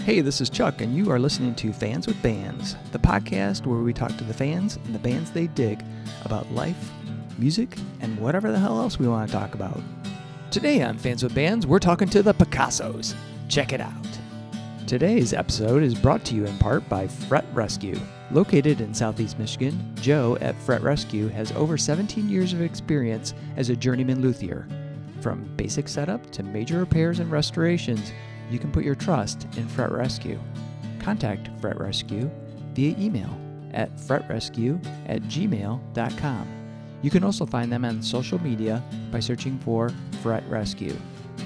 Hey, this is Chuck, and you are listening to Fans with Bands, the podcast where we talk to the fans and the bands they dig about life, music, and whatever the hell else we want to talk about. Today on Fans with Bands, we're talking to the Picassos. Check it out. Today's episode is brought to you in part by Fret Rescue. Located in Southeast Michigan, Joe at Fret Rescue has over 17 years of experience as a journeyman luthier. From basic setup to major repairs and restorations, you can put your trust in Fret Rescue. Contact Fret Rescue via email at fretrescue@gmail.com. You can also find them on social media by searching for Fret Rescue,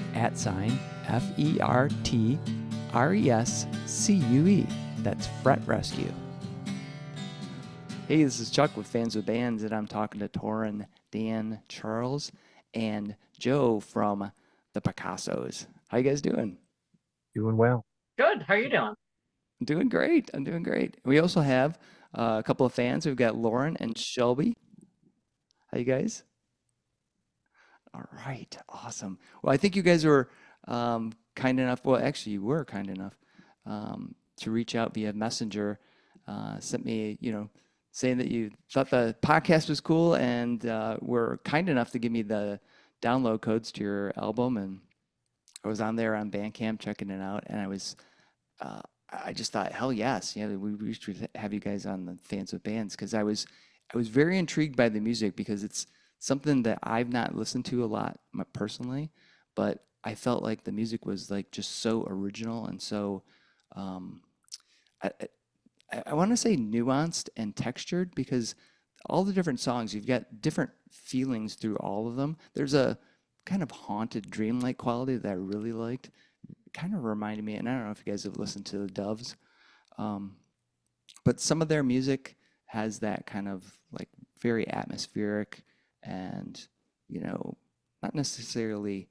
@FERTRESCUE. That's Fret Rescue. Hey, this is Chuck with Fans with Bands, and I'm talking to Torin, Dan, Charles, and Joe from the Picassos. How you guys doing? Doing well. Good. How are you doing? I'm doing great. We also have a couple of fans. We've got Lauren and Shelby. How you guys? All right. Awesome. Well, I think you guys were kind enough. Well, actually, you were kind enough to reach out via Messenger. Sent me, saying that you thought the podcast was cool and were kind enough to give me the download codes to your album, and I was on there on Bandcamp checking it out, and I just thought, hell yes, we should have you guys on the Fans with Bands, because I was very intrigued by the music, because it's something that I've not listened to a lot personally, but I felt like the music was like just so original and so I want to say nuanced and textured, because all the different songs, you've got different feelings through all of them. There's a kind of haunted, dreamlike quality that I really liked. It kind of reminded me, and I don't know if you guys have listened to the Doves, but some of their music has that kind of like very atmospheric and, not necessarily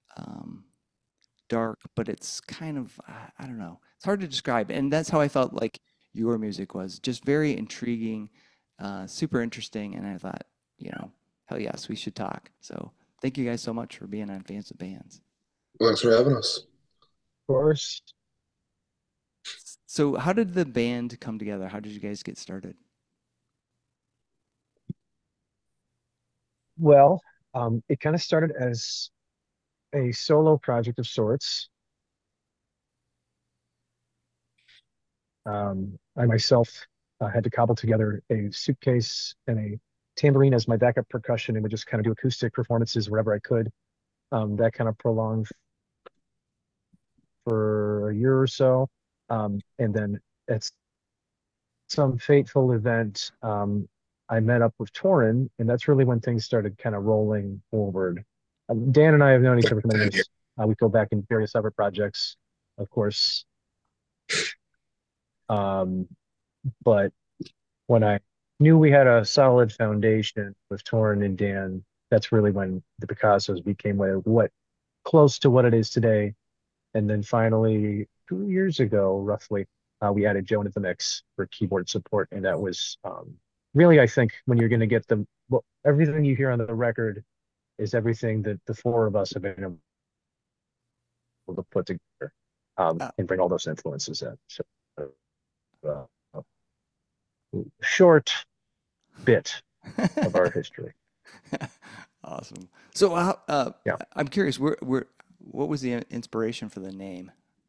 dark, but it's kind of, I don't know, it's hard to describe. And that's how I felt like your music was, just very intriguing, super interesting. And I thought, hell yes, we should talk. So thank you guys so much for being on Fans with Bands. Thanks for having us. Of course. So how did the band come together? How did you guys get started? Well, it kind of started as a solo project of sorts. I myself had to cobble together a suitcase and a tambourine as my backup percussion, and would just kind of do acoustic performances wherever I could. That kind of prolonged for a year or so. And then at some fateful event, I met up with Torin, and that's really when things started kind of rolling forward. Dan and I have known each other for many years. We go back in various other projects, of course. But when I knew we had a solid foundation with Torin and Dan, that's really when the Picassos became what close to what it is today. And then finally, 2 years ago, roughly, we added Joe into the mix for keyboard support, and that was really, I think, when you're going to get everything you hear on the record is everything that the four of us have been able to put together and bring all those influences in. So, short bit of our history. Awesome. So, Yeah. I'm curious, what was the inspiration for the name?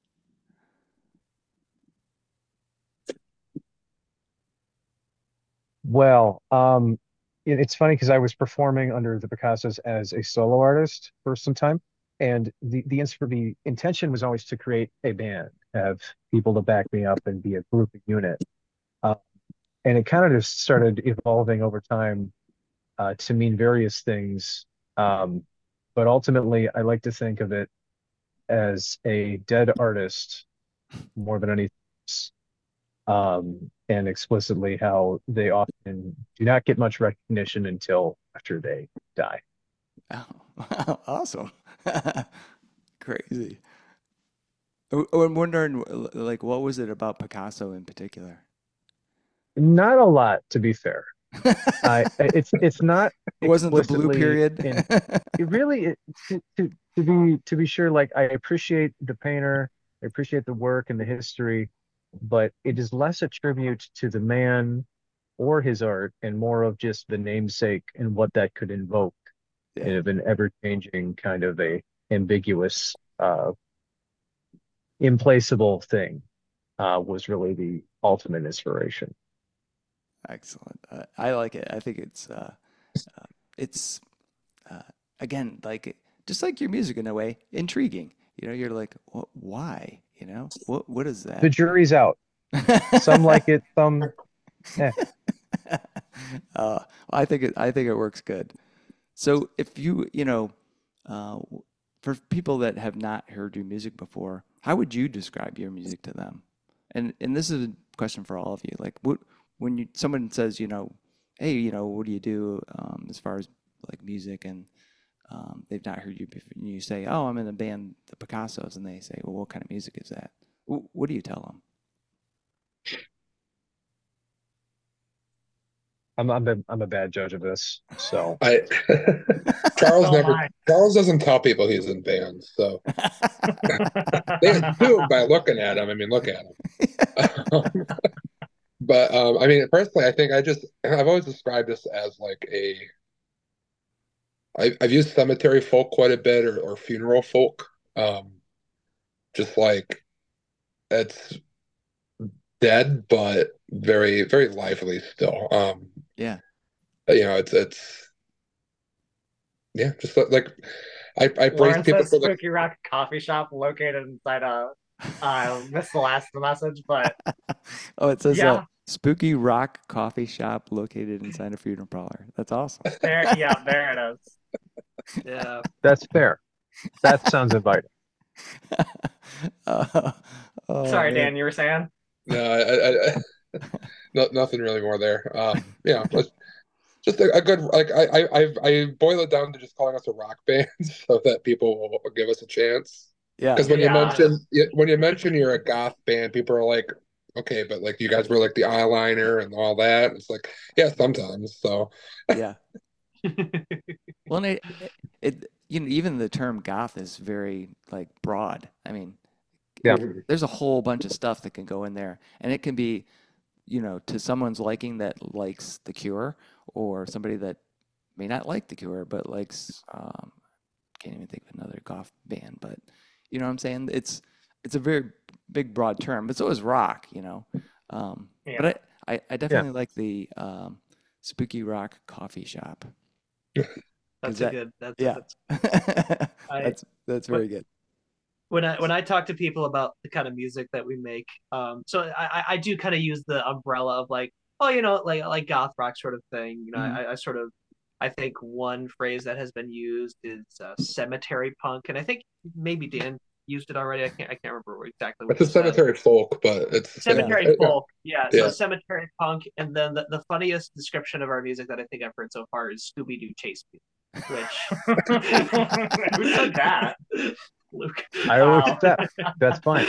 Well, it's funny because I was performing under the Picassos as a solo artist for some time, and the intention was always to create a band, have people to back me up, and be a group, a unit. Uh, and it kind of just started evolving over time to mean various things. But ultimately, I like to think of it as a dead artist more than anything else. And explicitly how they often do not get much recognition until after they die. Oh, wow, awesome. Crazy. I'm wondering, like, what was it about Picasso in particular? Not a lot, to be fair. It's not It wasn't the blue explicitly period. in it really to be sure, like I appreciate the painter I appreciate the work and the history, but it is less a tribute to the man or his art and more of just the namesake and what that could invoke Yeah, in an ever-changing kind of a ambiguous, implaceable thing, was really the ultimate inspiration. excellent. I like it. I think it's uh, again like just like your music in a way, intriguing. You know, you're like, why? You know, what is The that? jury's out. Some like it, some, eh. I think it works good. So if you know, uh, for people that have not heard your music before, how would you describe your music to them? And this is a question for all of you. Like, when someone says, you know, hey, you know, what do you do as far as like music, and they've not heard you before, and you say, oh, I'm in a band, the Picassos, and they say, well, what kind of music is that? What do you tell them? I'm a bad judge of this. So I So Charles am never I. Charles doesn't tell people he's in bands, so they assume by looking at him. I mean, look at him. But I mean, personally, I think I've always described this as like I've used cemetery folk quite a bit or funeral folk. Just like it's dead, but very, very lively still. Yeah. It's yeah, just like I brace Lauren people says for the Spooky Rock coffee shop located inside a. I missed the last message, but Oh, it says yeah, Spooky Rock Coffee Shop located inside a funeral parlor. That's awesome. there it is. Yeah. that's fair. That sounds inviting. Uh, oh Sorry, man. Dan, you were saying? no, no, nothing really more there. It's just a good like I boil it down to just calling us a rock band so that people will give us a chance. Yeah. Because when Yeah. you mention you're a goth band, people are like, okay, but like you guys were like the eyeliner and all that. It's like, yeah, sometimes. So Yeah. Well, and you know, even the term goth is very like broad. I mean, Yeah. there's a whole bunch of stuff that can go in there, and it can be, you know, to someone's liking that likes The Cure, or somebody that may not like The Cure but likes can't even think of another goth band, but you know what I'm saying? It's a very big broad term, but so is rock, you know. Yeah. But I Yeah. definitely like the Spooky Rock Coffee Shop because That's a that good. yeah, That's. I. that's But very good. when I talk to people about the kind of music that we make, so I do kind of use the umbrella of like, oh, like goth rock sort of thing. Hmm. I sort of, I think one phrase that has been used is cemetery punk, and I think maybe Dan used it already. I can't remember exactly what it's a he said. cemetery folk, but it's the same. Yeah. Cemetery folk, yeah. So Yeah. cemetery punk, and then the funniest description of our music that I think I've heard so far is Scooby Doo chase music, which who said that? Luke. I will accept. That's fine.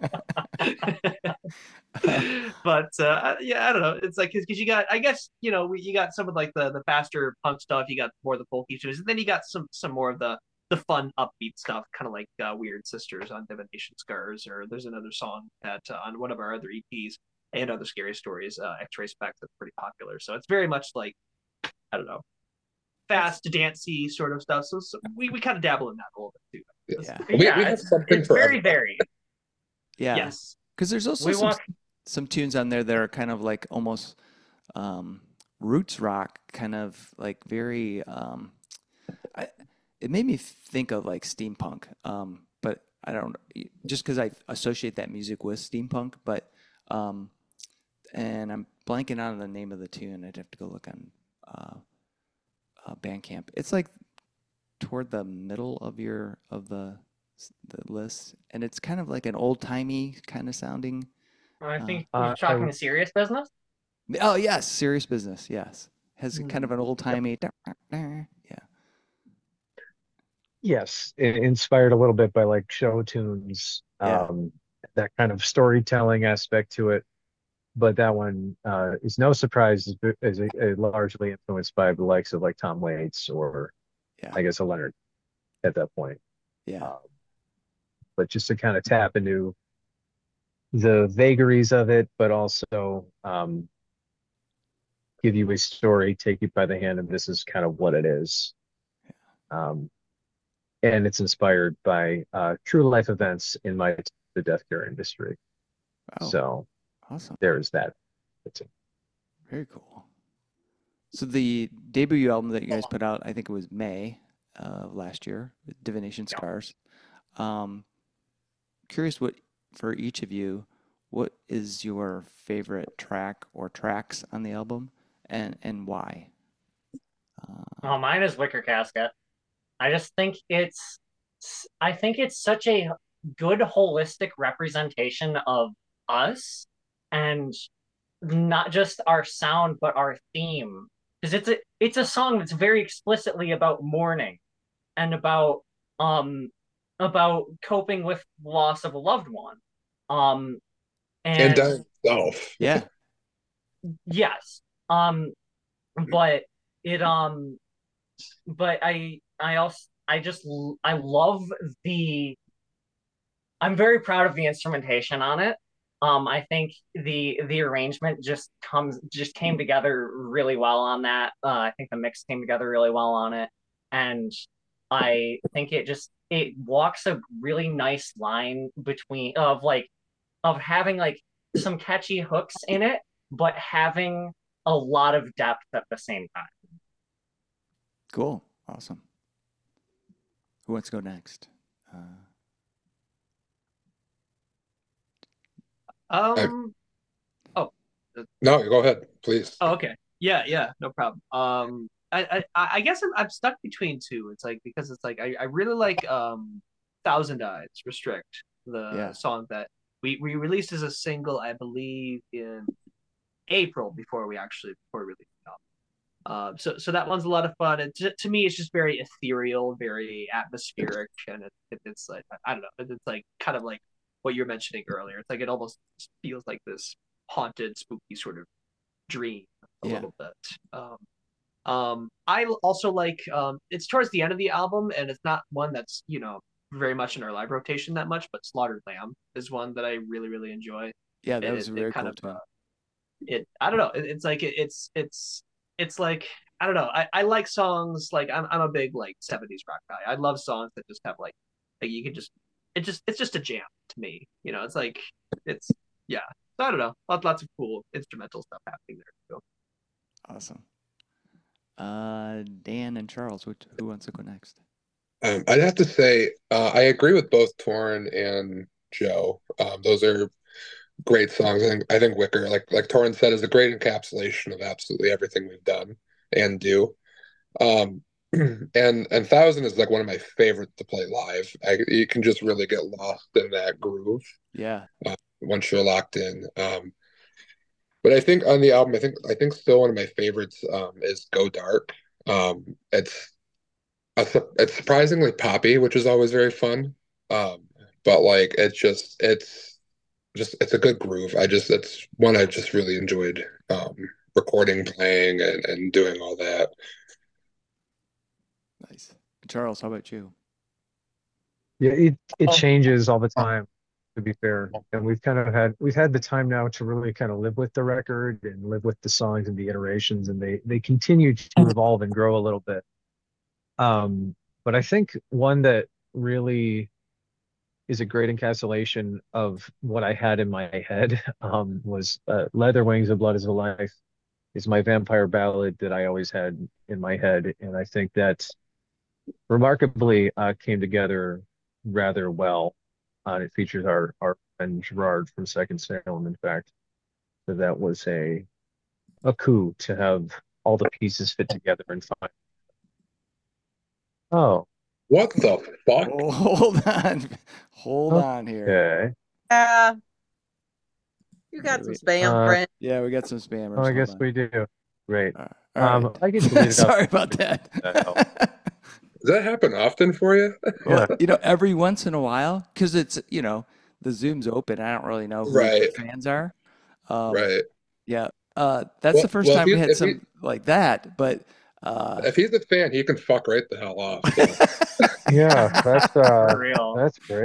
But yeah, I don't know. It's like because you got, I guess you got some of like the faster punk stuff. You got more of the folky tunes, and then you got some more of the fun upbeat stuff, kind of like Weird Sisters on Divination Scars, or there's another song that on one of our other EPs and other scary stories, X-Ray Spec, that's pretty popular. So it's very much like, I don't know, fast dancey sort of stuff. So we kind of dabble in that a little bit too. Yeah. We Yeah, have it's something it's for very everybody. varied. Yeah. Yes, Because there's also we walk. some tunes on there that are kind of like almost um, roots rock, kind of like very. I, it made me think of like steampunk, but I don't just because I associate that music with steampunk. But and I'm blanking out on the name of the tune. I'd have to go look on Bandcamp. It's like toward the middle of the list, and it's kind of like an old timey kind of sounding. I Uh, think you're I talking serious business. oh yes, Serious Business. Yes, has kind Hmm. of an old Yep. timey. Yeah, Yes, inspired a little bit by like show tunes, yeah, that kind of storytelling aspect to it. But that one, is no surprise, is largely influenced by the likes of like Tom Waits or yeah, I guess a Leonard at that point. yeah. Um, but just to kind of tap into the vagaries of it, but also give you a story, take you by the hand, and this is kind of what it is. Um, and it's inspired by true life events in the death care industry. Wow, So awesome. there's that. That's it. Very cool. So the debut album that you guys put out, I think it was May of last year, with Divination Scars. Curious what, for each of you, what is your favorite track or tracks on the album, and why? Oh, mine is Wicker Casket. I just think I think it's such a good holistic representation of us, and not just our sound, but our theme. Because it's a song that's very explicitly about mourning and about coping with loss of a loved one. Um, And and dying itself. Yeah, yes. But it but I also I love the I'm very proud of the instrumentation on it. I think the arrangement just came together really well on that. I think the mix came together really well on it, and I think it walks a really nice line between of having like some catchy hooks in it, but having a lot of depth at the same time. cool, awesome. Who wants to go next? Um. Oh. No, go ahead, please. Oh, okay. Yeah, no problem. I guess I'm stuck between two. It's like because it's like I really like Thousand Eyes Restrict, the Yeah. song that we released as a single, I believe, in April before we released it. So that one's a lot of fun, and to me, it's just very ethereal, very atmospheric, and it's like I don't know, it's like kind of like what you're mentioning earlier. It's like it almost feels like this haunted, spooky sort of dream a Yeah. little bit. I also like it's towards the end of the album, and it's not one that's very much in our live rotation that much, but Slaughtered Lamb is one that I really really enjoy. Yeah, that And was a it very kind cool of tune. I don't know. It's like it's like I don't know. I like songs like I'm a big like 70s rock guy. I love songs that just have like you can just it's just a jam to me. It's like it's yeah. So I don't know. Lots of cool instrumental stuff happening there too. Awesome. Dan and Charles, who wants to go next? I'd have to say I agree with both Torn and Joe. Those are great songs. I think Wicker, like Torrin said, is a great encapsulation of absolutely everything we've done and do. Um, and Thousand is like one of my favorites to play live. You can just really get lost in that groove Yeah. once you're locked in. But I think on the album, I think still one of my favorites is Go Dark. It's surprisingly poppy, which is always very fun. But like it's a good groove. It's one I just really enjoyed recording, playing, and doing all that. Nice. Charles, how about you? Yeah, it Oh. changes all the time, to be fair. And we've had the time now to really kind of live with the record and live with the songs and the iterations, and they continue to evolve and grow a little bit. But I think one that really is a great encapsulation of what I had in my head was Leather Wings of Blood is a Life is my vampire ballad that I always had in my head. And I think that remarkably came together rather well. It features our friend Gerard from Second Salem, in fact. So that was a coup to have all the pieces fit together and find. Oh, What the fuck? Oh, hold on here. okay. Yeah, you got some Wait. spam, friend. Yeah, we got some spammers. Oh, I Hold guess on. we do. Great. All right. I can delete it out. Sorry about that. Does that happen often for you? Well, every once in a while, because it's, the Zoom's open. I don't really know who Right. the fans are. Right. Yeah. That's the first time we had some like that, but If he's a fan, he can fuck right the hell off. So. Yeah, For real. that's great.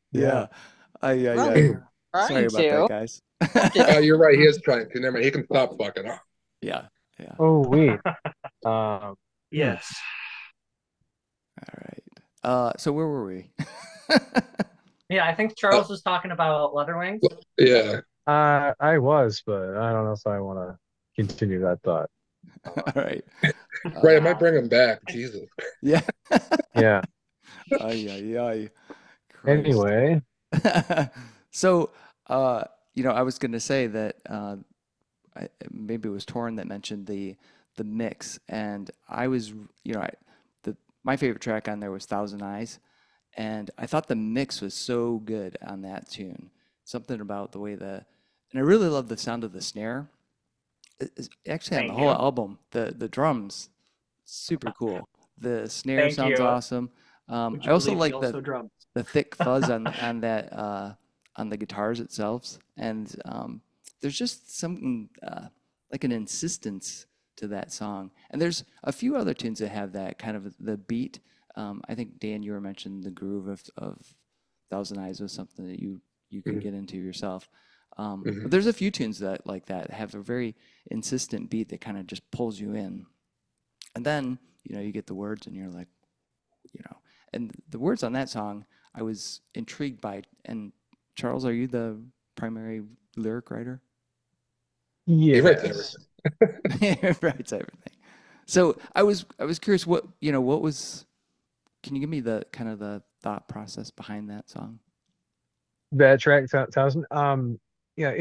Yeah. Well, I sorry trying about that, to. guys. You're right. He is trying to. Never mind. He can stop fucking up. Yeah. Yeah. Oh wait. Um, Yes. All right. So where were we? Yeah, I think Uh, Charles was talking about Leatherwings. yeah. I was, but I don't know if I want to continue that thought. All right. Right. I Uh, might bring him back. Jesus. yeah. Yeah. Ay, ay, ay. Christ. Anyway, So, uh, I was going to say that maybe it was Torrin that mentioned the mix, and I was, the my favorite track on there was Thousand Eyes, and I thought the mix was so good on that tune. Something about the way and I really love the sound of the snare. Actually on the Thank whole you. album, the drums, super cool. The snare Thank sounds you. awesome. Would I you also believe he like also drums? the thick fuzz on that on the guitars itself, and there's just something like an insistence to that song. And there's a few other tunes that have that kind of the beat. I think Dan, you were mentioning the groove of Thousand Eyes was something that you could Mhm. get into yourself. But Mhm. there's a few tunes that like that have a very insistent beat that kind of just pulls you in. And then, you get the words and you're like, you know, and the words on that song I was intrigued by. And Charles, are you the primary lyric writer? He writes yes. everything. Writes everything. So I was curious what was, can you give me the kind of the thought process behind that song? That track thousand. Yeah,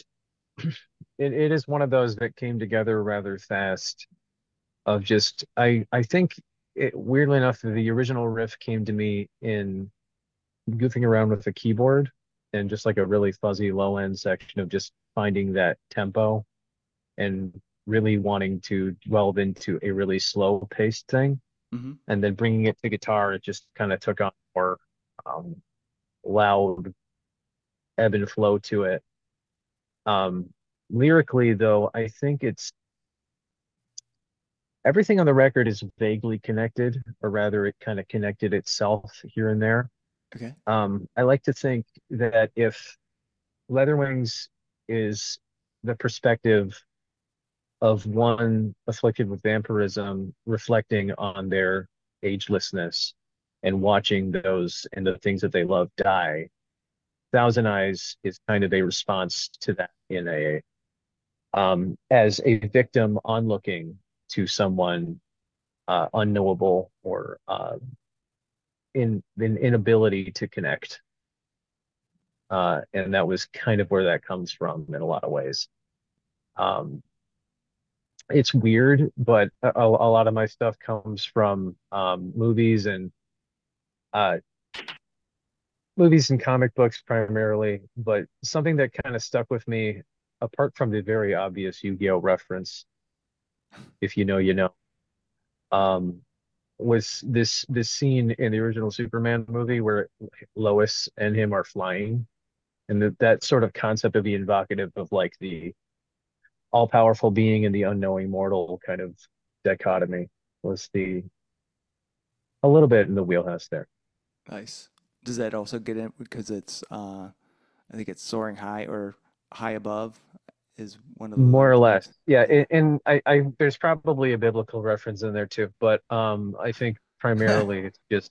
it is one of those that came together rather fast. Of just I think weirdly enough, the original riff came to me in goofing around with the keyboard and just like a really fuzzy low end section of just finding that tempo and really wanting to delve into a really slow paced thing. Mm-hmm. And then bringing it to guitar, it just kind of took on more um, loud ebb and flow to it. Um, Lyrically, though, I think it's everything on the record is vaguely connected, or rather, it kind of connected itself here and there. Okay. I like to think that if Leatherwings is the perspective of one afflicted with vampirism reflecting on their agelessness and watching those and the things that they love die, Thousand Eyes is kind of a response to that in a as a victim onlooking to someone unknowable or in inability to connect. And that was kind of where that comes from in a lot of ways. Um, it's weird, but a lot of my stuff comes from uh, movies and comic books primarily. But something that kind of stuck with me, apart from the very obvious Yu-Gi-Oh reference, if you know, you know, um, was this scene in the original Superman movie where Lois and him are flying, and that sort of concept of the evocative of like the all-powerful being and the unknowing mortal kind of dichotomy was the a little bit in the wheelhouse there. Nice. Does that also get in because it's I think it's soaring high or high above is one of the More or lyric less. lines. Yeah, Yeah. and I there's probably a biblical reference in there too, but I think primarily it's just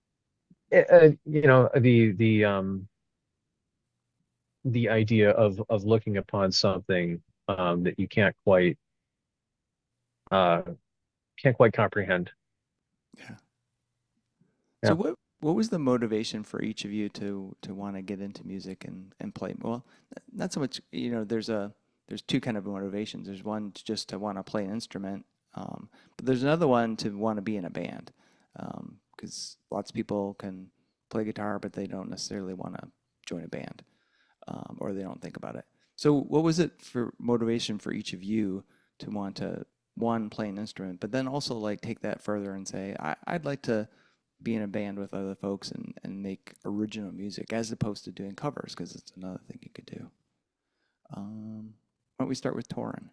the idea of looking upon something that you uh can't quite comprehend. Yeah. So Yeah. what was the motivation for each of you to want to get into music and play? Well, not so much, there's two kind of motivations. There's one just to want to play an instrument, but there's another one to want to be in a band, because lots of people can play guitar, but they don't necessarily want to join a band, or they don't think about it. So what was it for motivation for each of you to want to one play an instrument, but then also like take that further and say, I'd like to be in a band with other folks and make original music as opposed to doing covers because it's another thing you could do. Why don't we start with Torin?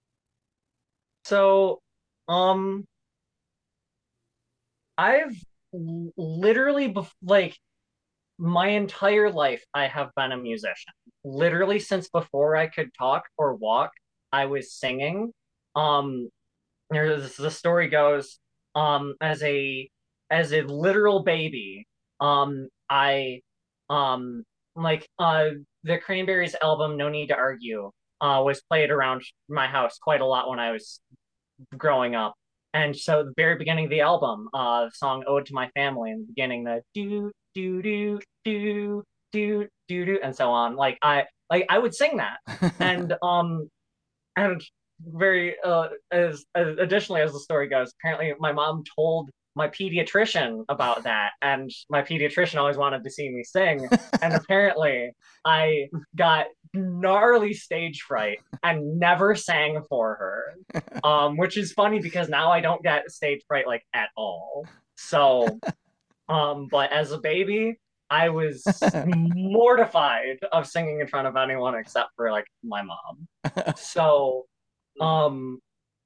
So, um, I've literally like my entire life I have been a musician. Literally since before I could talk or walk, I was singing. Um, there's the story goes, as a literal baby, I like the Cranberries album No Need to Argue was played around my house quite a lot when I was growing up. And so the very beginning of the album, the song Ode to My Family, in the beginning, the do do do do do do do and so on. Like I would sing that. And very as additionally as the story goes, apparently my mom told my pediatrician about that, and my pediatrician always wanted to see me sing, and apparently I got gnarly stage fright and never sang for her, which is funny because now I don't get stage fright like at all. So but as a baby I was mortified of singing in front of anyone except for like my mom. So um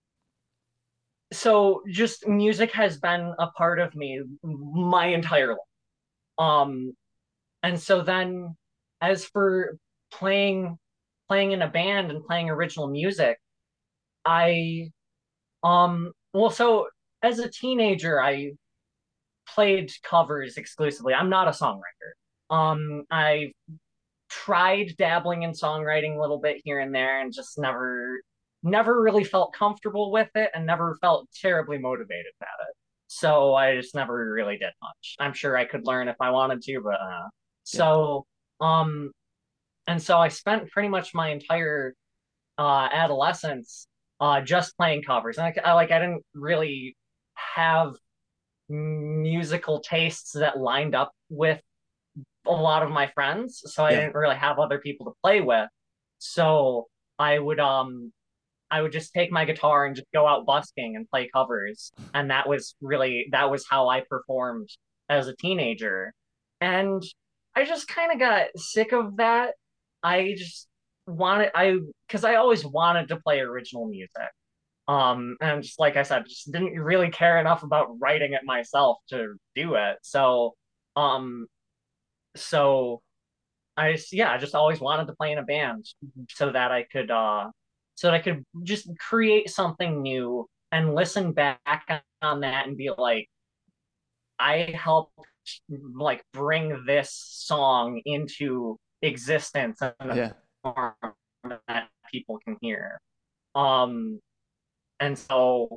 so just music has been a part of me my entire life. Um and so then as for playing playing in a band and playing original music, I well, so as a teenager I played covers exclusively. I'm not a songwriter. I tried dabbling in songwriting a little bit here and there and just never really felt comfortable with it and never felt terribly motivated at it. So I just never really did much. I'm sure I could learn if I wanted to, but Yeah. so um and so I spent pretty much my entire adolescence just playing covers. And I didn't really have musical tastes that lined up with a lot of my friends, so I Yeah. didn't really have other people to play with. So I would I would just take my guitar and just go out busking and play covers, and that was how I performed as a teenager. And I just kind of got sick of that. I just wanted I because I always wanted to play original music. And just like I said, just didn't really care enough about writing it myself to do it. Um, so I just always wanted to play in a band so that I could just create something new and listen back on that and be like, I helped like bring this song into existence in a Yeah. form that people can hear. Um, and so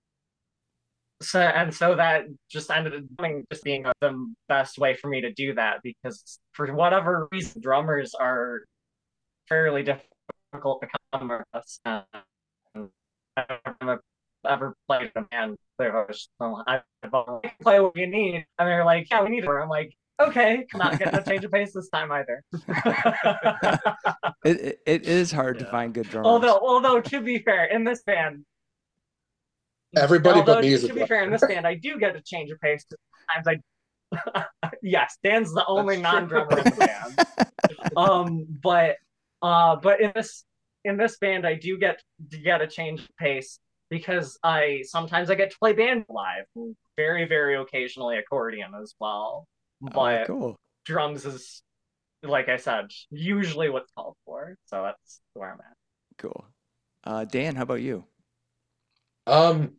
so that just ended up just being the best way for me to do that, because for whatever reason drummers are fairly difficult to come across. I've ever played in a band. They're just, I play what you need, and they're like, yeah, we need it. I'm like, okay, come out, get no change of pace this time either. It is hard to Yeah. find good drummers. Although to be fair, in this band, Everybody but although me is a to be fair, in this band, I do get a change of pace. Sometimes yes, Dan's the only That's true. non-drummer in the band. But in this band, I do get to get a change of pace because I sometimes I get to play band live, very very occasionally accordion as well. Oh, But cool. drums is, like I said, usually what's called for. So that's where I'm at. Cool. Dan, how about you? Um,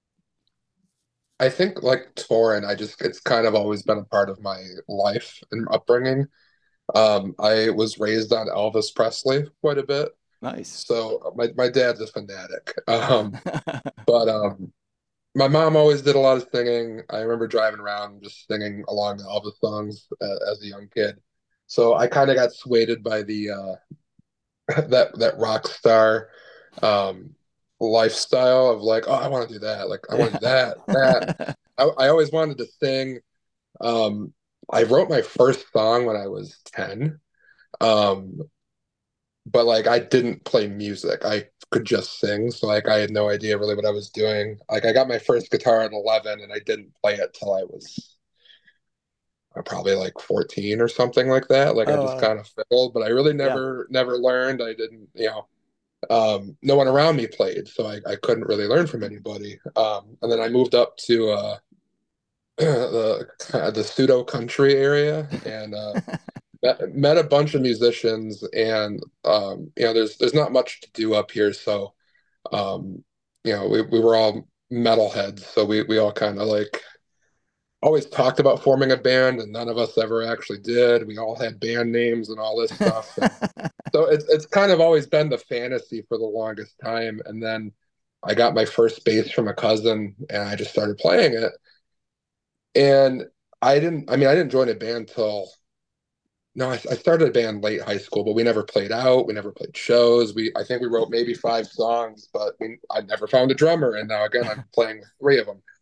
I think like touring, it's kind of always been a part of my life and upbringing. I was raised on Elvis Presley quite a bit, Nice. so my dad's a fanatic. But my mom always did a lot of singing. I remember driving around just singing along to Elvis songs as a young kid. So I kind of got swayed by the that rock star um lifestyle of like, oh, I want to do that. Like I want to do that. I always wanted to sing. Um, I wrote my first song when I was 10. Um, but like I didn't play music. I could just sing. So like I had no idea really what I was doing. Like I got my first guitar at 11 and I didn't play it till I was probably like 14 or something like that. Like I Oh, just kind of fiddled, but I really yeah. never learned. I didn't, no one around me played, so I couldn't really learn from anybody. And then I moved up to the pseudo country area, and met a bunch of musicians, and there's not much to do up here, so we were all metalheads, so we all kind of like always talked about forming a band, and none of us ever actually did. We all had band names and all this stuff, and so it's kind of always been the fantasy for the longest time. And then I got my first bass from a cousin, and I just started playing it. And I didn't join a band till no, I started a band late high school, but we never played out. We never played shows. I think we wrote maybe 5 songs, but I never found a drummer. And now again, I'm playing with 3 of them.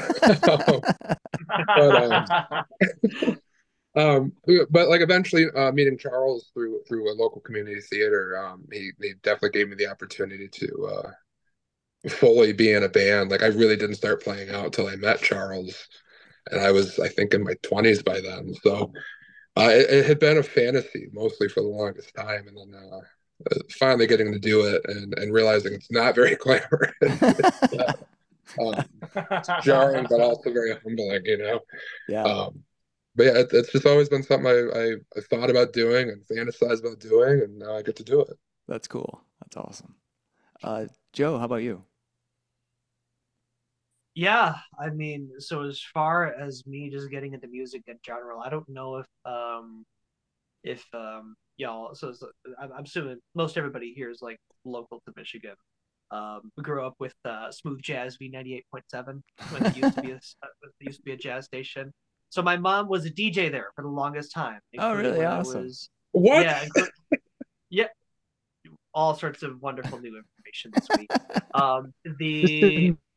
But but like eventually meeting Charles through a local community theater, he definitely gave me the opportunity to fully be in a band. Like I really didn't start playing out until I met Charles, and I think in my 20s by then. So it had been a fantasy mostly for the longest time, and then finally getting to do it and realizing it's not very glamorous. It's jarring, but also very humbling, you know. Yeah, But yeah, it's just always been something I thought about doing and fantasized about doing, and now I get to do it. that's cool. That's awesome. Joe, how about you? Yeah, I mean, so as far as me just getting into music in general, I don't know if y'all I'm assuming most everybody here is like local to Michigan. We grew up with Smooth Jazz V98.7 when it used to be a jazz station. So my mom was a DJ there for the longest time, Oh, including really? when Awesome. What? yeah, yeah, all sorts of wonderful new information this week. This The didn't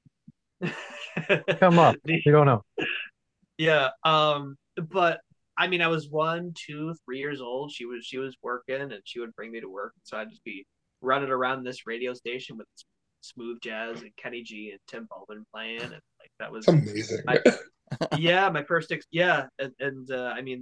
come up. the We don't know. Yeah, but I mean, I was 1, 2, 3 years old. She was working, and she would bring me to work, so I'd just be running around this radio station with Smooth Jazz and Kenny G and Tim Bowman playing, and like that It's was amazing. my my first yeah, and I mean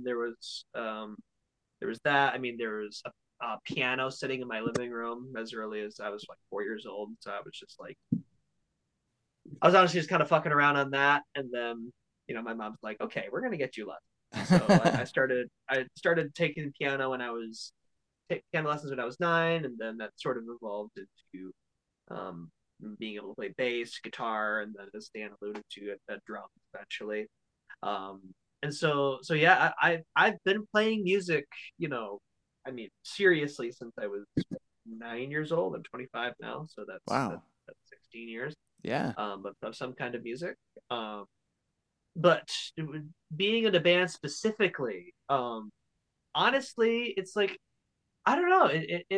there was that. I mean there was a piano sitting in my living room as early as I was like 4 years old, so I was just like I was honestly just kind of fucking around on that, and then my mom's like, "Okay, we're gonna get you lessons." So I started taking piano when I was taking piano lessons when I was 9, and then that sort of evolved into um, being able to play bass, guitar, and then as Dan alluded to, drums eventually. Um, and so yeah, I've been playing music, I mean, seriously since I was 9 years old. I'm 25 now, so Wow. that's 16 years Yeah. but of some kind of music. But being in a band specifically, honestly, it's like I don't know.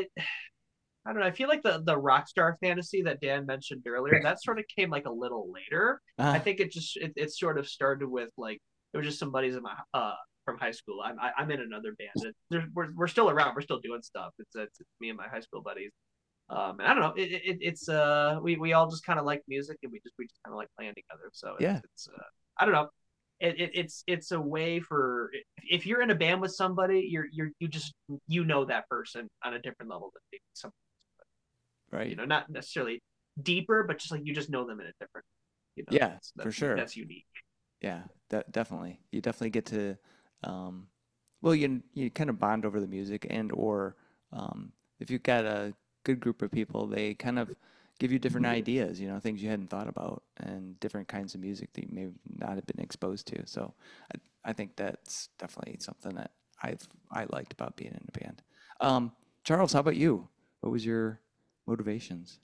I don't know. I feel like the rock star fantasy that Dan mentioned earlier that sort of came like a little later. I Ah, think it sort of started with like there was just some buddies in my from high school. I'm in another band. We're still around. We're still doing stuff. It's me and my high school buddies. And I don't know. It's we all just kind of like music, and we just kind of like playing together. So yeah. it's I don't know. It's a way for if you're in a band with somebody, you just that person on a different level than maybe some, Right. not necessarily deeper, but just like you just know them in a different, Yeah, for sure. that's unique. Yeah, definitely. You definitely get to, well, you kind of bond over the music or if you've got a good group of people, they kind of give you different ideas, things you hadn't thought about and different kinds of music that you may not have been exposed to. So I think that's definitely something that I liked about being in a band. Charles, how about you? What was your motivations?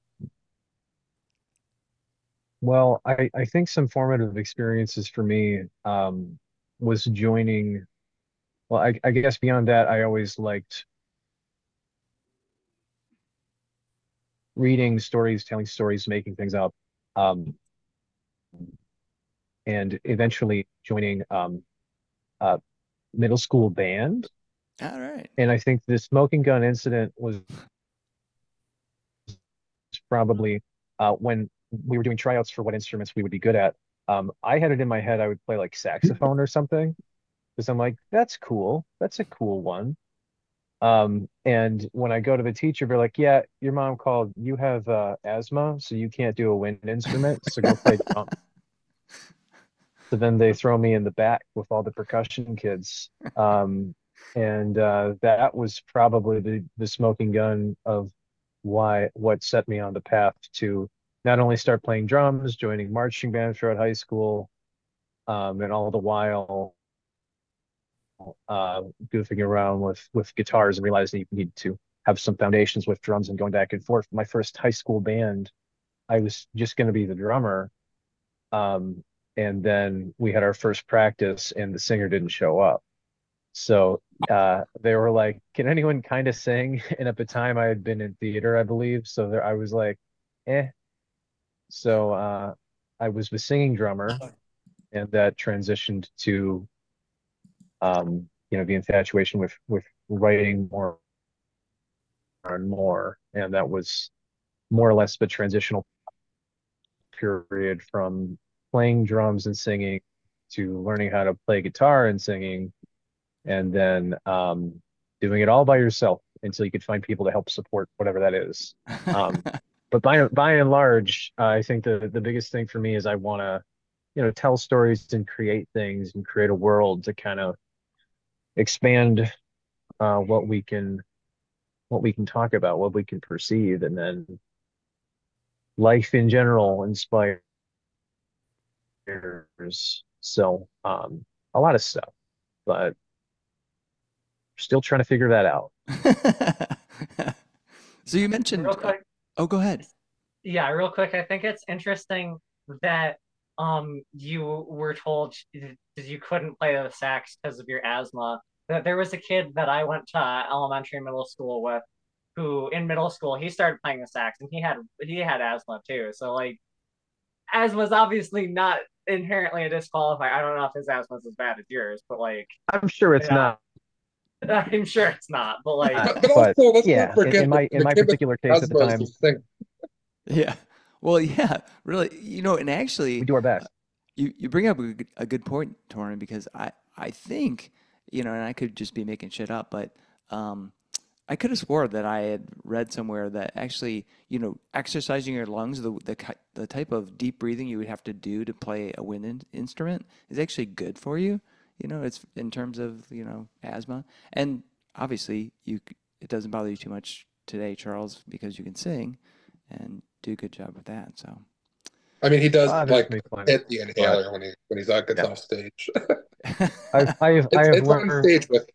Well, I think some formative experiences for me was joining. Well, I guess beyond that, I always liked reading stories, telling stories, making things up, um, and eventually joining a middle school band. All right. And I think the smoking gun incident was probably when we were doing tryouts for what instruments we would be good at. I had it in my head I would play like saxophone or something because I'm like, that's cool. That's a cool one. And when I go to the teacher, they're like, yeah, your mom called, you have asthma, so you can't do a wind instrument, so go play drum. So then they throw me in the back with all the percussion kids. And that was probably the smoking gun of what set me on the path to not only start playing drums, joining marching band throughout high school, and all the while goofing around with guitars and realizing you need to have some foundations with drums and going back and forth. My first high school band, I was just going to be the drummer. And then we had our first practice and the singer didn't show up. So they were like, can anyone kind of sing? And at the time I had been in theater, I believe. So there, I was like, eh. So I was the singing drummer, and that transitioned to the infatuation with writing more and more. And that was more or less the transitional period from playing drums and singing to learning how to play guitar and singing, and then doing it all by yourself until you could find people to help support whatever that is. But by and large, I think the biggest thing for me is I want to, tell stories and create things and create a world to kind of expand what we can talk about, what we can perceive, and then life in general inspires. So a lot of stuff, but still trying to figure that out. So you mentioned, Real quick, oh, go ahead. yeah, real quick. I think it's interesting that you were told you couldn't play the sax because of your asthma. That there was a kid that I went to elementary and middle school with, who in middle school he started playing the sax and he had asthma too. So like asthma is obviously not inherently a disqualifier. I don't know if his asthma is as bad as yours, but like I'm sure it's yeah, not, I'm sure it's not. But like But but also, let's not yeah, in, forget in that my in the my kid with particular case at the asthma is the time, thing. Yeah. Well, yeah, really, and we actually, do our best. you bring up a good point, Torrin, because I think, and I could just be making shit up, but um, I could have swore that I had read somewhere that actually, exercising your lungs, the type of deep breathing you would have to do to play a wind instrument is actually good for you. It's in terms of, asthma. And obviously, it doesn't bother you too much today, Charles, because you can sing and do a good job with that. So, I mean, he does Bothers like me plenty, hit the but inhaler when he gets yeah, off stage. I've It's on learned stage with.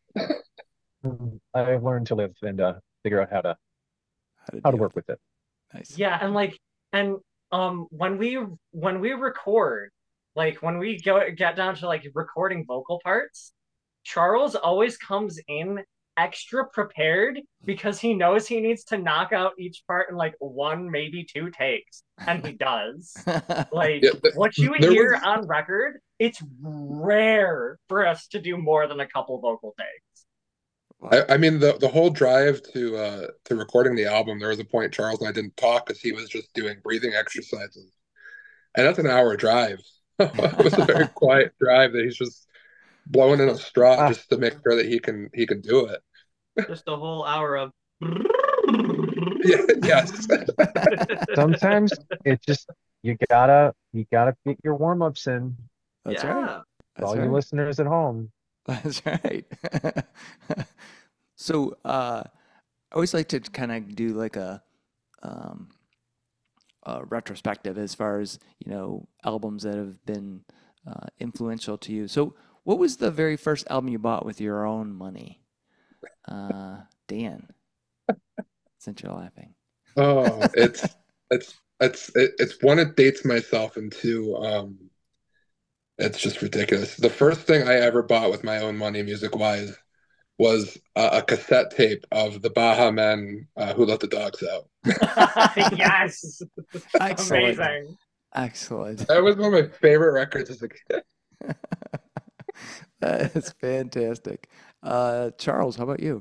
I've learned to live and figure out how to how to how to deal work with it. with it. Nice. yeah, and when we record, like when we get down to like recording vocal parts, Charles always comes in extra prepared because he knows he needs to knock out each part in like one, maybe two takes, and he does. Like Yeah, what you there hear was. on record, it's rare for us to do more than a couple vocal takes. Wow. I mean, the whole drive to recording the album, there was a point Charles and I didn't talk because he was just doing breathing exercises, and that's an hour drive. It was a very quiet drive that he's just blowing in a straw Ah, just to make sure that he can do it. Just a whole hour of. Yeah, yes. sometimes it just you gotta get your warm-ups in. That's right. Yeah. That's All you right. listeners at home. That's right. So, I always like to kind of do like um, a retrospective as far as, albums that have been influential to you. So, what was the very first album you bought with your own money? Dan, since you're laughing. Oh, it's one, it dates myself, and two, it's just ridiculous. The first thing I ever bought with my own money, music wise, was a cassette tape of the Baha Men, Who Let the Dogs Out. Yes, Excellent. amazing. Excellent. That was one of my favorite records as a kid. That is fantastic. Charles, how about you?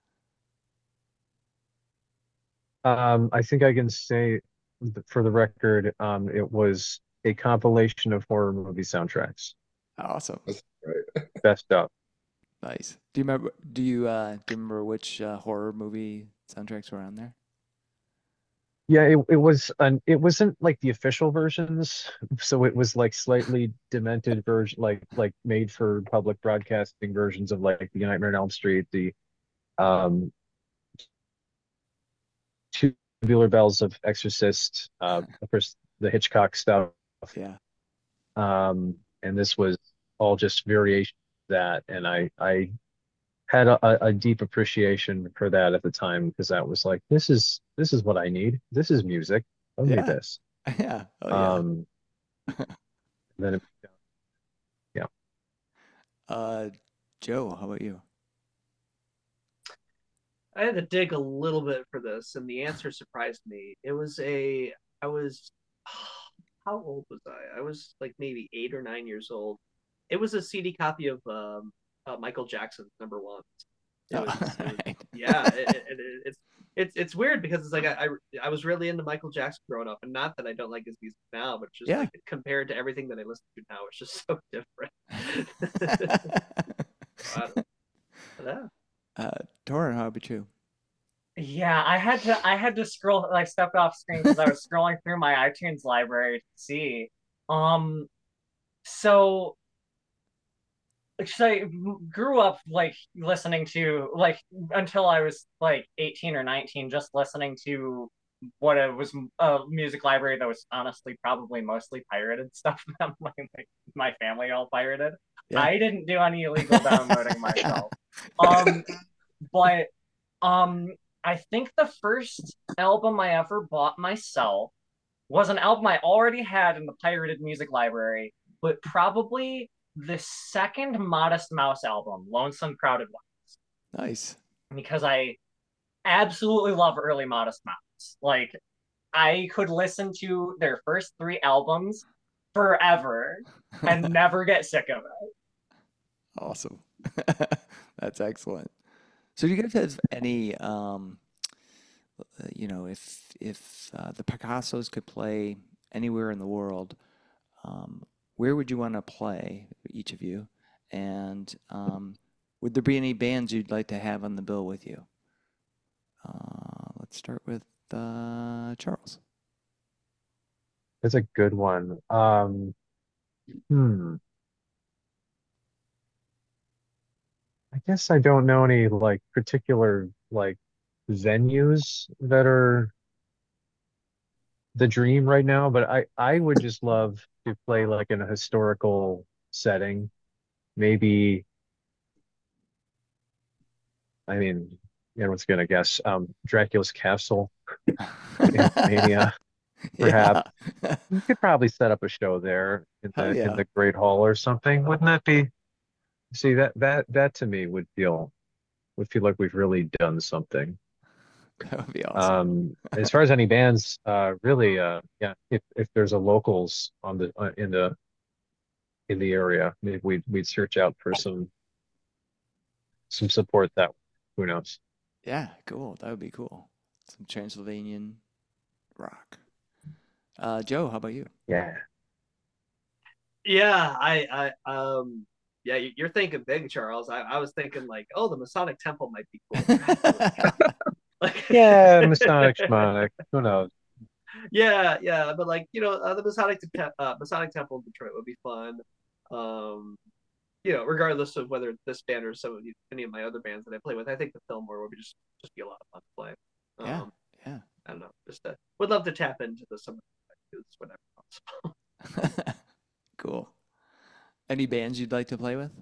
I think I can say for the record, it was a compilation of horror movie soundtracks. Awesome. That's right. Best of. Nice. Do you remember which horror movie soundtracks were on there? Yeah, it wasn't like the official versions, so it was like slightly demented version, like made for public broadcasting versions of like the Nightmare on Elm Street, the um Tubular Bells of Exorcist, of course the Hitchcock stuff. Yeah. And this was all just variation of that, and I had a deep appreciation for that at the time because that was like this is what I need. This is music. Tell me Yeah. this. Yeah. Oh yeah. Um, then it, yeah, Uh, Joe, how about you? I had to dig a little bit for this, and the answer surprised me. I was, how old was I? I was like maybe 8 or 9 years old. It was a CD copy of Michael Jackson's Number One. Oh, It was, right. yeah. It's weird because it's like I was really into Michael Jackson growing up, and not that I don't like his music now, but just Yeah. like compared to everything that I listen to now, it's just so different. Yeah. Uh, Torin, how about you? Yeah, I had to scroll. I stepped off screen because I was scrolling through my iTunes library to see. Um, so I grew up like listening to like until I was like 18 or 19, just listening to what it was a music library that was honestly probably mostly pirated stuff that my family all pirated. Yeah. I didn't do any illegal downloading myself. Um, but um, I think the first album I ever bought myself was an album I already had in the pirated music library, but probably the second Modest Mouse album, Lonesome Crowded Ones, Nice. because I absolutely love early Modest Mouse. Like, I could listen to their first three albums forever and never get sick of it. Awesome. That's excellent. So do you guys have any, if the Picassos could play anywhere in the world, where would you want to play, each of you? And would there be any bands you'd like to have on the bill with you? Let's start with Charles. that's a good one. Hmm. I guess I don't know any like particular like venues that are the dream right now, but I would just love to play like in a historical setting. Maybe, I mean, everyone's gonna guess Dracula's Castle in Romania, Yeah. perhaps. You could probably set up a show there in Hell the yeah. Great Hall or something. Wouldn't that be? See that to me would feel like we've really done something. That would be awesome. As far as any bands, really, yeah, if there's a locals on the in the area, maybe we'd search out for some support that way. Who knows? Yeah, cool. That would be cool. Some Transylvanian rock. Joe, how about you? Yeah. Yeah, yeah, you're thinking big, Charles. I was thinking like, oh, the Masonic Temple might be cool. Like, Yeah, Masonic Schmonic. Who knows? yeah, but like, the Masonic Temple in Detroit would be fun. Um, regardless of whether this band or any of my other bands that I play with, I think the Fillmore would just be a lot of fun to play. Yeah, Um, yeah. I don't know, just would love to tap into the summer whenever possible. Cool. Any bands you'd like to play with?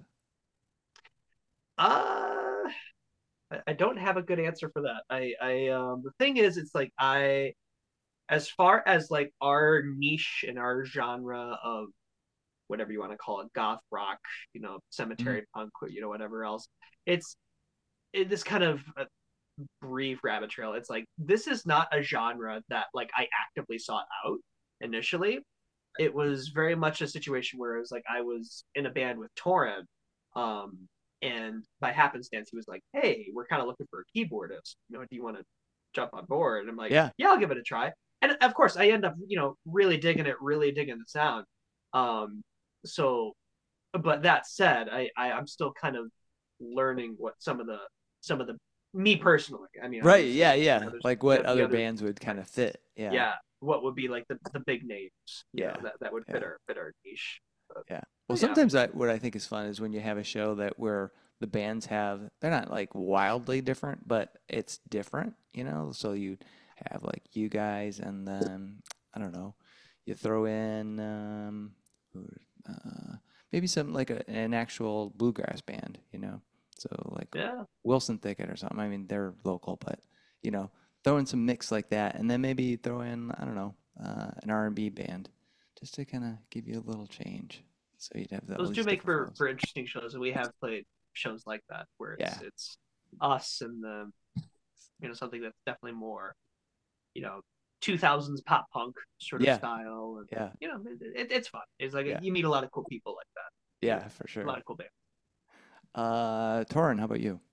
Uh, I don't have a good answer for that. The thing is, it's like as far as like our niche and our genre of whatever you want to call it, goth rock, Mhm. cemetery punk, whatever else, it's this kind of a brief rabbit trail. It's like this is not a genre that like I actively sought out initially. It was very much a situation where it was like I was in a band with Torin, um, and by happenstance he was like, "Hey, we're kind of looking for a keyboardist. Do you want to jump on board?" And I'm like, Yeah. "Yeah, I'll give it a try." And of course, I end up, really digging it, really digging the sound. Um, so, but that said, I'm still kind of learning what some of the me personally. I mean, Right, obviously, yeah, you yeah. know, there's Like what the other other, bands would kind of fit. Yeah. yeah, what would be like the big names, you know, Yeah. that would fit Yeah. our niche. Yeah. Well, But yeah, sometimes what I think is fun is when you have a show that where the bands they're not like wildly different, but it's different, you know? So you have like you guys and then, I don't know, you throw in who- uh, maybe some like an actual bluegrass band, you know? So like yeah. Wilson Thicket or something. I mean, they're local, but you know, throw in some mix like that, and then maybe throw in, I don't know, an R&B band just to kind of give you a little change. So you'd have all Those do these make different flows. for interesting shows, and we have played shows like that where Yeah. it's us and the, you know, something that's definitely more, you know, 2000s pop punk sort of Yeah. style, and Yeah. you know, it's fun. It's like Yeah. you meet a lot of cool people like that. Yeah, for A sure. lot of cool bands. Torin, how about you?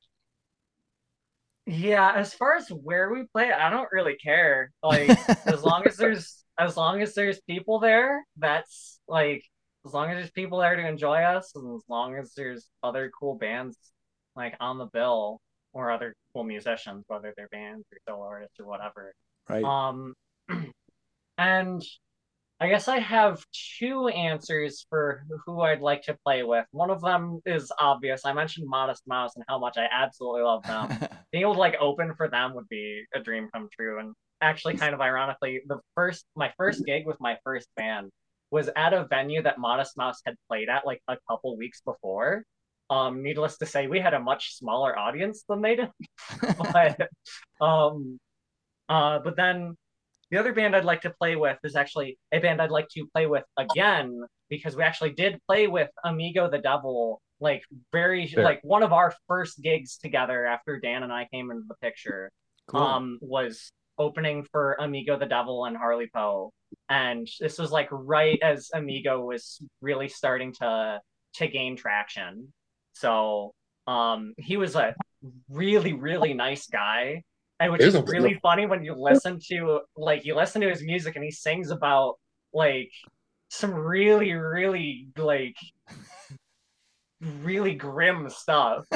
Yeah, as far as where we play, I don't really care. Like as long as there's people there, that's like as long as there's people there to enjoy us, and as long as there's other cool bands like on the bill or other cool musicians, whether they're bands or solo artists or whatever. Right. Um, and I guess I have two answers for who I'd like to play with. One of them is obvious. I mentioned Modest Mouse and how much I absolutely love them. Being able to like open for them would be a dream come true. And actually, kind of ironically, my first gig with my first band was at a venue that Modest Mouse had played at like a couple weeks before. Needless to say, we had a much smaller audience than they did. but um, but then the other band I'd like to play with is actually a band I'd like to play with again because we actually did play with Amigo the Devil, like Fair. like one of our first gigs together after Dan and I came into the picture. Cool. Was opening for Amigo the Devil and Harley Poe, and this was like right as Amigo was really starting to gain traction. So he was a really nice guy, and which It was is a really funny when you listen to his music and he sings about like some really like really grim stuff.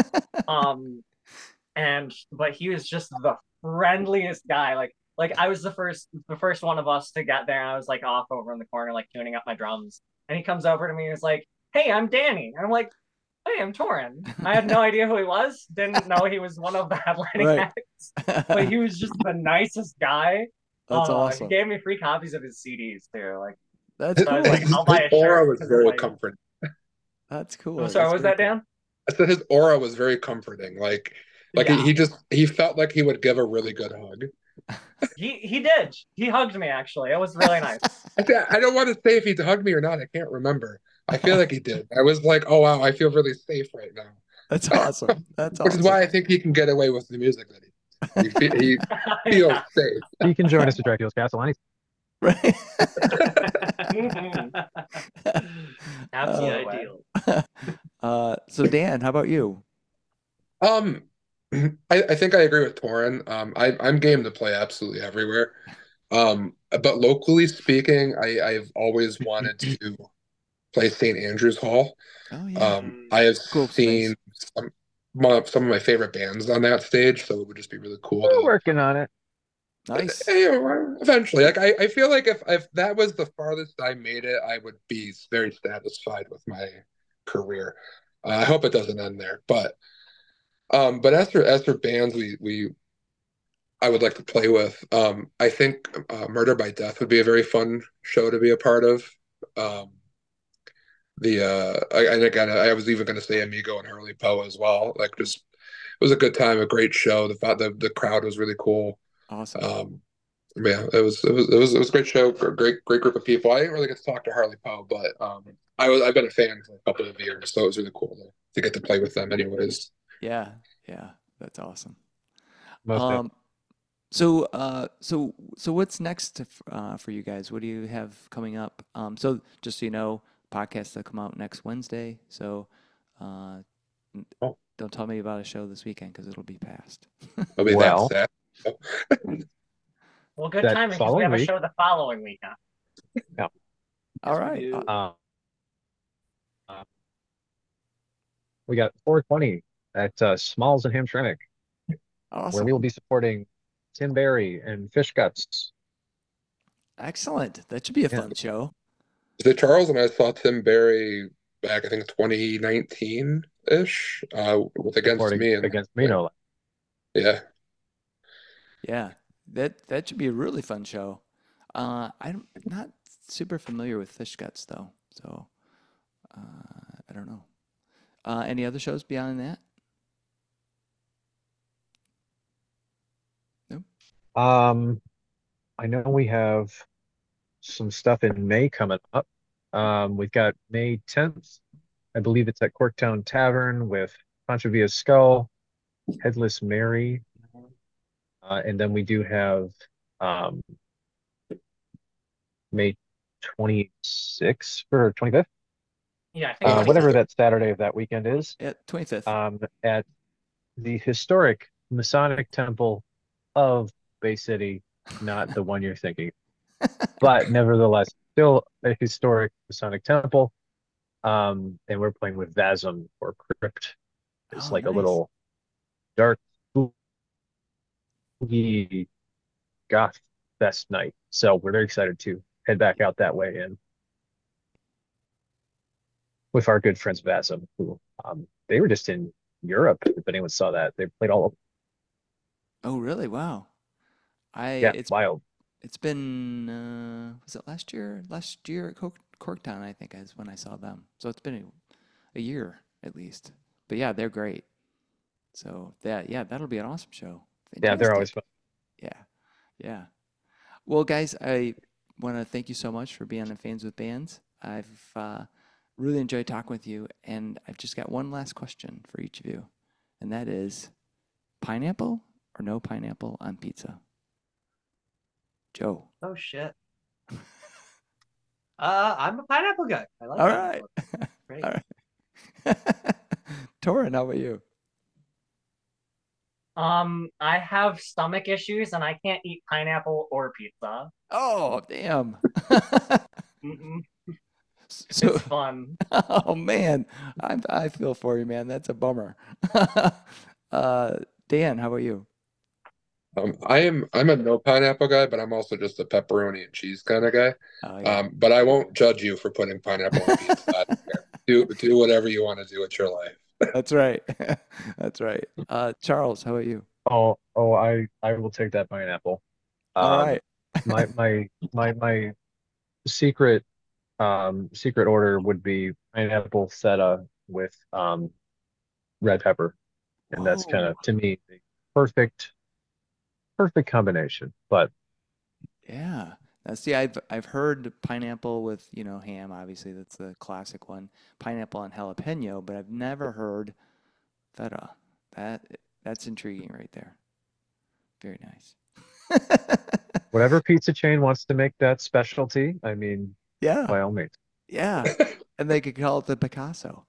And but he was just the friendliest guy. Like I was the first one of us to get there, and I was like off over in the corner like tuning up my drums, and he comes over to me and is like, "Hey, I'm Danny," and I'm like, "Hey, I'm Torin." I had no idea who he was. Didn't know he was one of the headlining Right. acts, but he was just the nicest guy. That's He awesome. gave me free copies of his CDs too. Like, That's so I cool. was like, his I'll buy a aura shirt was because very like, comforting. That's cool. I'm sorry, That's was very that Dan? I said his aura was very comforting. Like Yeah, he felt like he would give a really good hug. he did. He hugged me actually. It was really nice. I don't want to say if he hugged me or not. I can't remember. I feel like he did. I was like, oh wow, I feel really safe right now. That's awesome. That's Which awesome. is why I think he can get away with the music that he feels Yeah. safe. He can join us at Dracula's Castle anytime. Right. Absolutely. The ideal. So Dan, how about you? Um, I think I agree with Torin. I'm game to play absolutely everywhere. But locally speaking, I've always wanted to play St. Andrew's Hall. Oh yeah. I have Cool seen space. some of my favorite bands on that stage, so it would just be really cool We're to working on it. Nice. eventually. Like I feel like if that was the farthest I made it, I would be very satisfied with my career. I hope it doesn't end there, but as for bands we I would like to play with, I think Murder by Death would be a very fun show to be a part of. Um, and again, I was even going to say Amigo and Harley Poe as well. Like, just it was a good time, a great show. The crowd was really cool. Awesome. Yeah, it was a great show, great group of people. I didn't really get to talk to Harley Poe, but I've been a fan for a couple of years, so it was really cool to get to play with them. Anyways, Yeah. Yeah. That's awesome. Most of Um, so what's next for you guys? What do you have coming up? So just so you know, podcasts that come out next Wednesday. So uh, Oh. don't tell me about a show this weekend because it'll be past. I'll be Well. that sad. Well, good That timing because we following have a week. show the following weekend. All we right. do. We got 420 at Smalls and Hamtramck. where we will Awesome. be supporting Tim Berry and Fish Guts. Excellent. That should be a Yeah, fun show. So Charles and I saw Tim Berry back, I think 2019-ish, with Against supporting Me, and against me, no less. yeah, Yeah, that should be a really fun show. I'm not super familiar with Fish Guts though, so I don't know. Any other shows beyond that? No. I know we have some stuff in May coming up. We've got May 10th. I believe it's at Corktown Tavern with Pancho Villa's Skull, Headless Mary, and then we do have um, May 26th or 25th, Yeah, I think uh, it's whatever 25th. that Saturday of that weekend is, Yeah, 25th. at the historic Masonic Temple of Bay City, not the one you're thinking, but nevertheless, still a historic Masonic temple. And we're playing with Vasm or Crypt. It's Oh, like a nice. little dark, spooky goth fest night. So we're very excited to head back out that way and with our good friends Vasm, who they were just in Europe. If anyone saw that, they played all of Oh, really? Wow. yeah, It's wild. been was it last year? Last year at Corktown, I think is when I saw them. So it's been a year at least. But yeah, they're great. So that'll be an awesome show. Yeah, they're always Fantastic. fun. Yeah. Yeah. Well, guys, I want to thank you so much for being on Fans with Bands. I've really enjoyed talking with you, and I've just got one last question for each of you, and that is pineapple or no pineapple on pizza? Joe. Oh shit. I'm a pineapple guy. I like All right. pineapple. Great. All right. Torin, how about you? I have stomach issues and I can't eat pineapple or pizza. Oh, damn. Mm-mm. So, It's fun. oh man, I feel for you, man. That's a bummer. Dan, how about you? I'm a no pineapple guy, but I'm also just a pepperoni and cheese kind of guy. Oh yeah. But I won't judge you for putting pineapple on pizza. I don't care. Do whatever you want to do with your life. That's right. That's right. Charles, how about you? I will take that pineapple. All Um, right. my secret order would be pineapple feta with red pepper, and that's kind Whoa. of to me the perfect combination. But Yeah. Now, see, I've heard pineapple with, ham, obviously, that's the classic one. Pineapple and jalapeno, but I've never heard feta. That's intriguing right there. Very nice. whatever pizza chain wants to make that specialty, I mean, Yeah. by all means. Yeah. And they could call it the Picasso.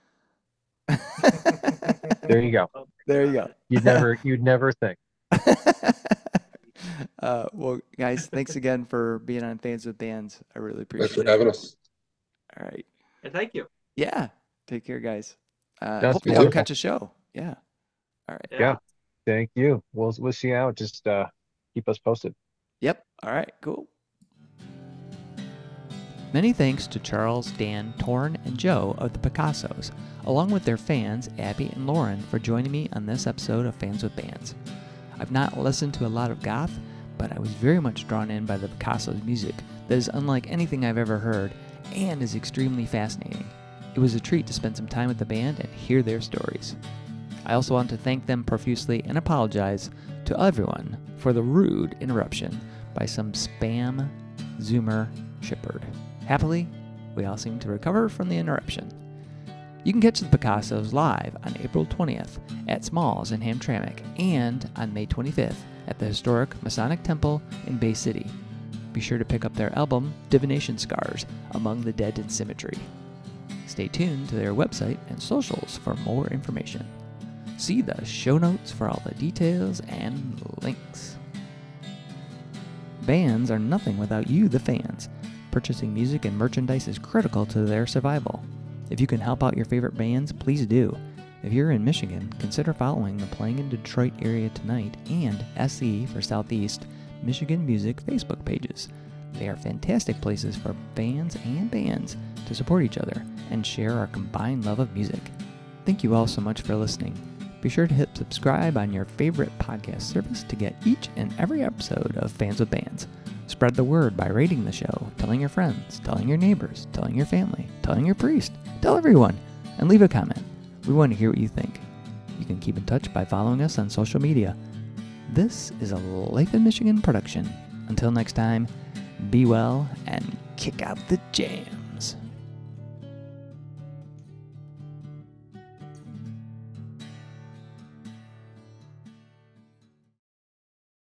There you go. There you go. You'd never think. Well, guys, thanks again for being on Fans with Bands. I really Thanks appreciate for it. having us. All right. And thank you. Yeah. Take care, guys. That's Hopefully I'll beautiful. catch a show. Yeah. All right. Yeah. Thank you. We'll see you out. Just keep us posted. Yep. All right. Cool. Many thanks to Charles, Dan, Torn, and Joe of the Picassos, along with their fans, Abby and Lauren, for joining me on this episode of Fans with Bands. I've not listened to a lot of goth, but I was very much drawn in by the Picassos' music that is unlike anything I've ever heard and is extremely fascinating. It was a treat to spend some time with the band and hear their stories. I also want to thank them profusely and apologize to everyone for the rude interruption by some spam Zoomer Shepard. Happily, we all seem to recover from the interruption. You can catch the Picassos live on April 20th at Smalls in Hamtramck and on May 25th at the historic Masonic Temple in Bay City. Be sure to pick up their album, Divination Scars, Among the Dead in Symmetry. Stay tuned to their website and socials for more information. See the show notes for all the details and links. Bands are nothing without you, the fans. Purchasing music and merchandise is critical to their survival. If you can help out your favorite bands, please do. If you're in Michigan, consider following the Playing in Detroit Area Tonight and SE for Southeast Michigan Music Facebook pages. They are fantastic places for fans and bands to support each other and share our combined love of music. Thank you all so much for listening. Be sure to hit subscribe on your favorite podcast service to get each and every episode of Fans with Bands. Spread the word by rating the show, telling your friends, telling your neighbors, telling your family, telling your priest, tell everyone, and leave a comment. We want to hear what you think. You can keep in touch by following us on social media. This is a Life in Michigan production. Until next time, be well and kick out the jam.